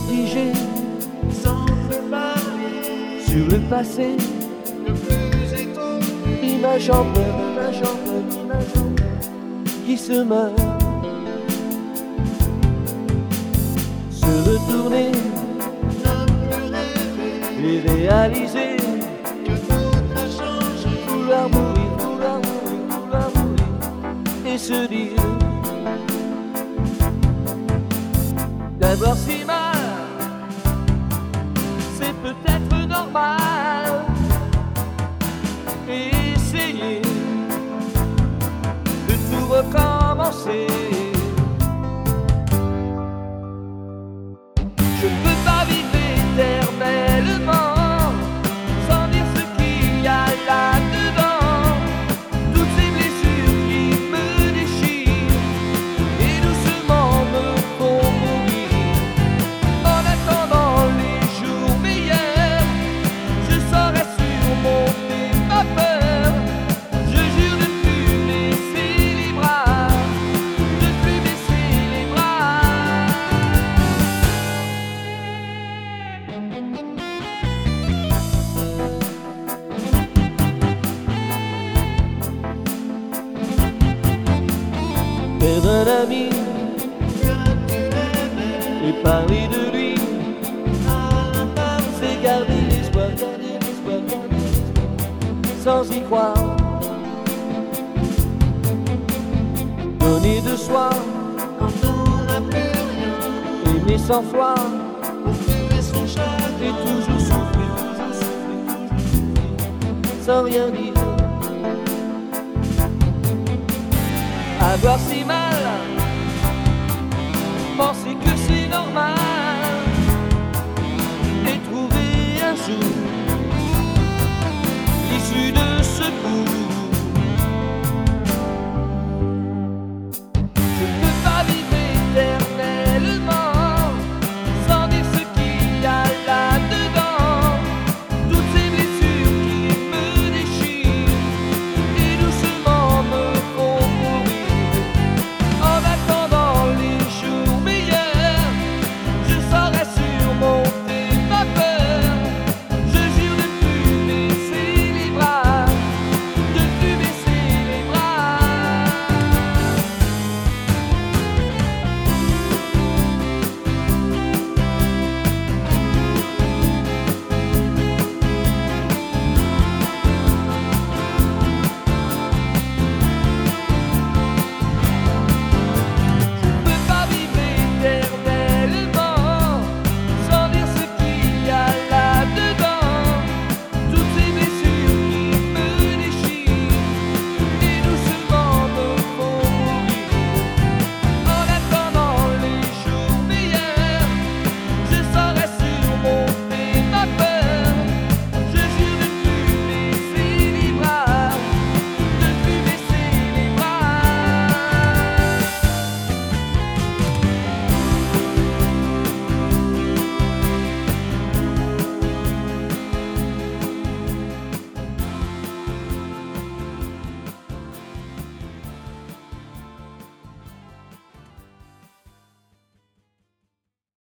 mitigé, sans préparer, sur le passé, le plus étonné, image en peur, qui se meurt. Se retourner et réaliser que tout a changé, vouloir mourir, et se dire d'avoir si mal, c'est peut-être normal. Et essayer de tout recommencer. Je ne peux pas vivre éternellement sans dire ce qu'il y a là-dedans. Toutes ces blessures qui me déchirent et doucement me font mourir. En attendant les jours meilleurs, je saurai surmonter ma peur. Je jure de plus baisser les bras, de plus baisser les bras. Perdre un ami et parler de lui, c'est garder l'espoir, sans y croire. Donner de soi quand on n'a plus rien, aimer sans foi pour tuer son et chagrin, toujours souffrir, sans rien dire. Avoir si mal, penser que c'est normal.